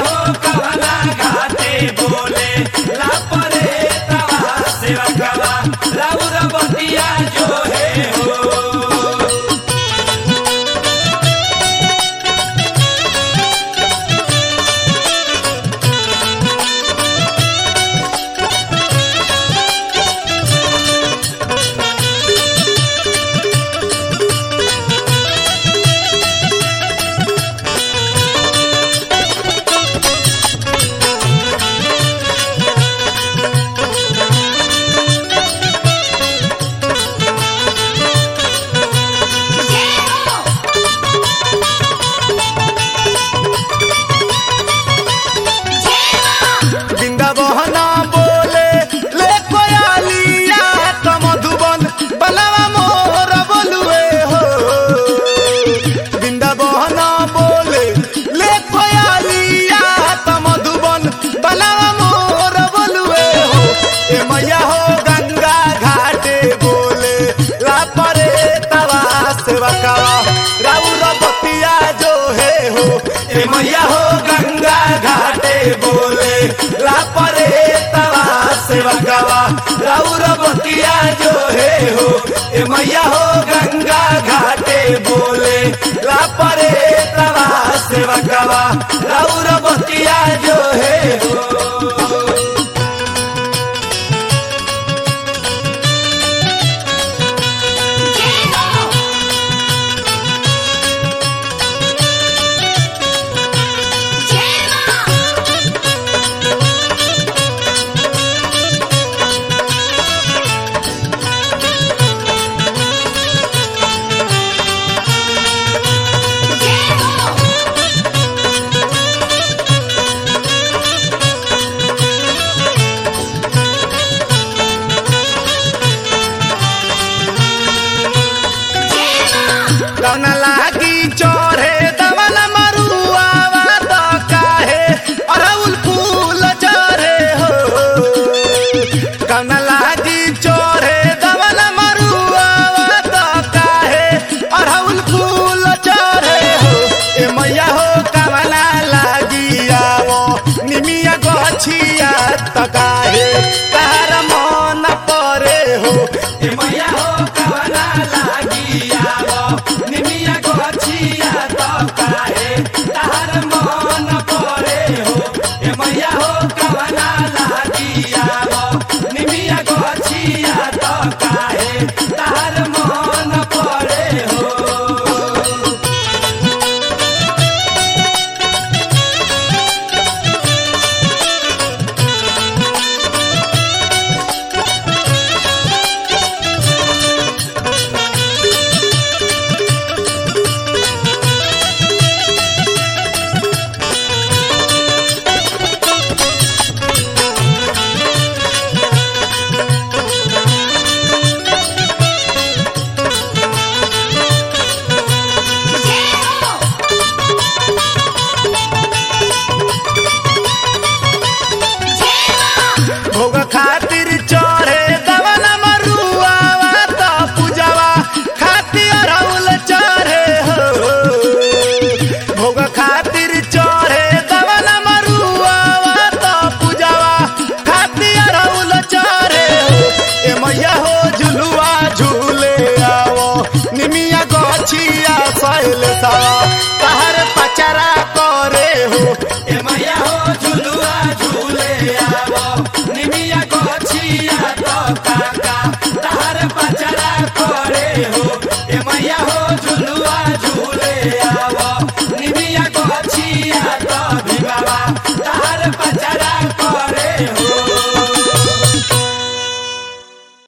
हो कवना घाटे बोले लापरे तवा सेवा कवा राउर बतिया जो है हो। ए मैया हो गंगा घाटे बोले लापरे तवा सेवा कवा राउर बतिया जो है हो। ए मैया हो गंगा घाटे बोले लापरे तवा सेवा कवा राउर बतिया जो है हो। कौन लागी चोरे दमन मरुआ तो काहे अरउल फूल चोरे हो। कौन लागी चोरे दमन मरुआ तो काहे अरउल फूल चोरे हो। ए मैया हो कवना लागी आवो निमिया गछिया तो काहे तार मन परे हो। ए मैया हो कवना लागी आवो निमिया गछिया तो काहे तार मन परे हो। ए मैया हो कवना लागी आवो निमिया गछिया तो काहे तार मन परे हो। भोग खातिर चढ़े दवन मरुआ तो पूजवा खातिर अरउल चढ़े हो। भोग खातिर चढ़े दवन मरुआ तो पूजवा खातिर अरउल चढ़े हो। ए मैया हो झुलुआ झूले आवो निमिया गछिया सैल सावा तहर पचरा करे हो। ए मैया हो झुलुआ झूले आवो निमिया